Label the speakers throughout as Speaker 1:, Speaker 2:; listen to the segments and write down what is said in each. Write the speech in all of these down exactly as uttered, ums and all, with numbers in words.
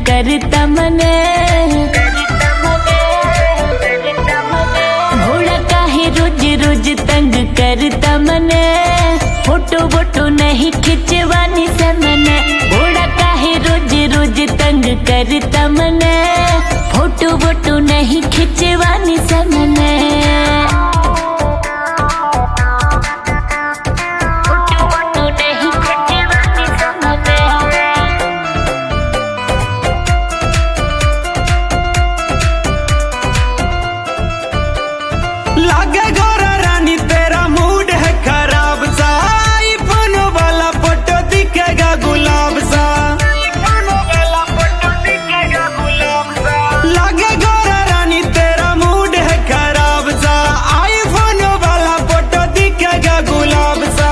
Speaker 1: करता मने, भोला काहे रोज रोज तंग करता मने, फोटो वोटो नहीं खिंचवानी से मने, भोला काहे रोज रोज तंग करता मने, फोटो वोटो नहीं खिंचवानी से मने।
Speaker 2: लागे गोरा रानी तेरा मूड है खराब सा, आईफोन वाला फोटो दिखेगा गुलाब सा, लागे गोरा रानी तेरा मूड है खराब सा, आईफोन वाला फोटो दिखेगा गुलाब सा।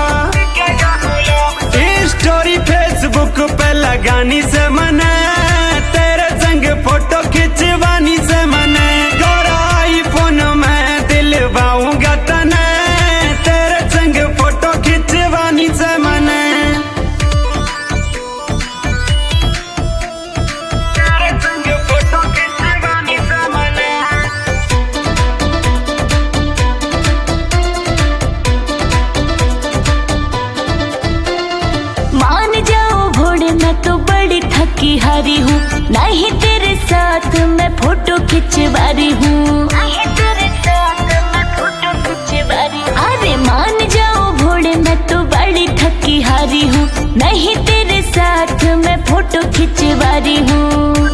Speaker 2: स्टोरी फेसबुक पे लगानी से मने, तेरे संग फोटो खिंचवानी से मने, गोरा आईफोन में दिलवाऊंगा तने, तेरे संग फोटो खिंचवानी से मने। तेरे संग फोटो खिंचवानी से मने।
Speaker 1: मान जाओ भोले मैं तो बड़ी थकी हारी हूँ, नहीं तेरे साथ मैं फोटो खिंचवा रही हूँ, अरे मान जाओ भोले मैं तो बड़ी थकी हारी हूँ, नहीं तेरे साथ मैं फोटो खिंचवा रही हूँ,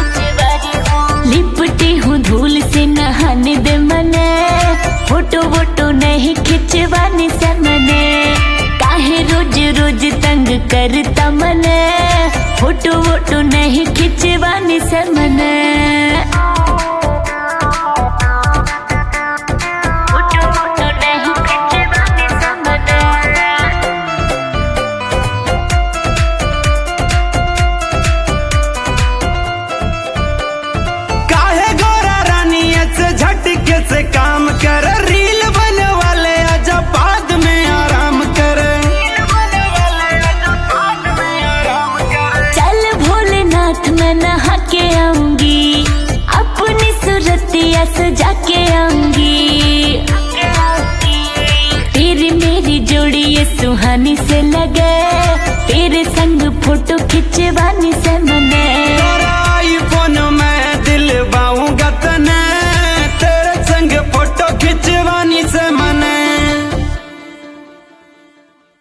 Speaker 1: लिपटी हूँ धूल से नहाने दे मने, फोटो वोटो नहीं खिंचवाने से मने, काहे रोज रोज तंग करता मने, फोटो वोटो नहीं खिंचवाने से मने।
Speaker 2: काहे गोरा रानी ऐसे झटके से काम कर, रील बने वाले आजा बाद में आराम करे,
Speaker 1: चल भोलेनाथ मैं नहा के आऊंगी, अपनी सूरतिया सजा के आऊंगी, तेरी मेरी जोड़ी ये सुहानी से लगे, तेरे संग फोटो खिंचवानी से मन